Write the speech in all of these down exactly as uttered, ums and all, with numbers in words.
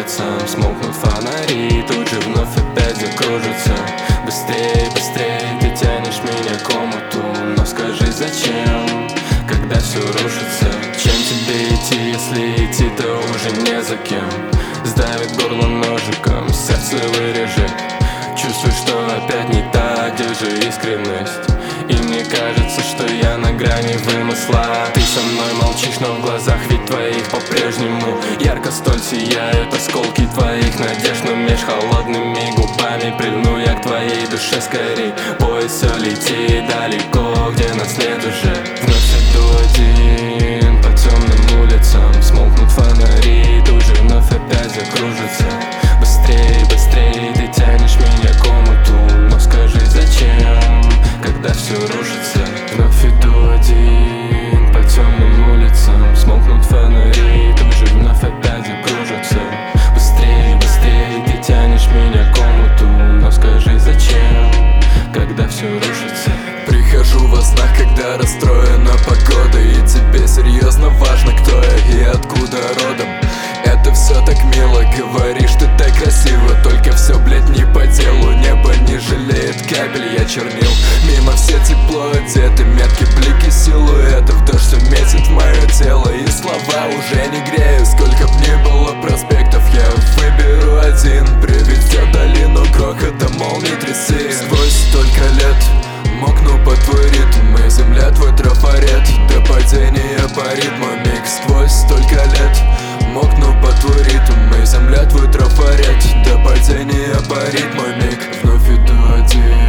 улицам смолкнут фонари, тут же вновь опять закружится. Быстрей, быстрей, ты тянешь меня к омуту, но скажи зачем, когда все рушится? Чем тебе идти, если идти-то уже не за кем? Сдавит горло ножиком, сердце вырежет. Чувствую, что опять не так, где же искренность? И мне кажется, что я на грани вымысла. Ты со мной молчишь, но в глазах ведь твоих по-прежнему ярко столь сияют осколки твоих надежд. Но меж холодными губами прильну я к твоей душе скорей. Поезд все летит далеко, где нас нет уже. Вновь иду один по темным улицам, смолкнут фонари, тут же вновь опять закружится. Быстрей, быстрей, ты тянешь меня к омуту, но скажи зачем, когда все рушится? Вновь иду один по темным улицам, смолкнут фонари, тут же вновь опять закружится. Быстрей, быстрей, ты тянешь меня к омуту, но скажи зачем, когда все рушится? Прихожу во снах, когда расстроена погода, и тебе серьезно важно, кто я и откуда родом. Это все так мило, говоришь ты так красиво, только все, блять, не по делу. Небо не жалеет капель, я чернил. Мимо все тепло одеты, метки, блики силуэтов. Дождь все метит в мое тело, и слова уже не греют. Сколько б ни было проспектов, я выберу один. Приведет долину грохота молний трясы. Сквозь столько лет мокну под твой ритм, и земля твой трафарет. До падения парит мой миг. Сквозь столько лет мокну под твой ритм, и земля твой трафарет. До падения парит мой миг. Вновь иду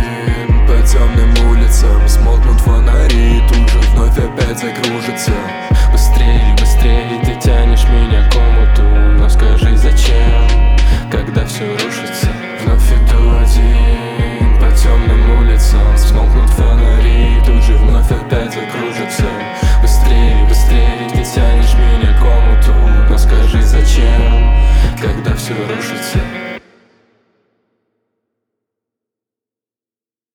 один по темным улицам, смолкнут фонари, тут же вновь опять закружится.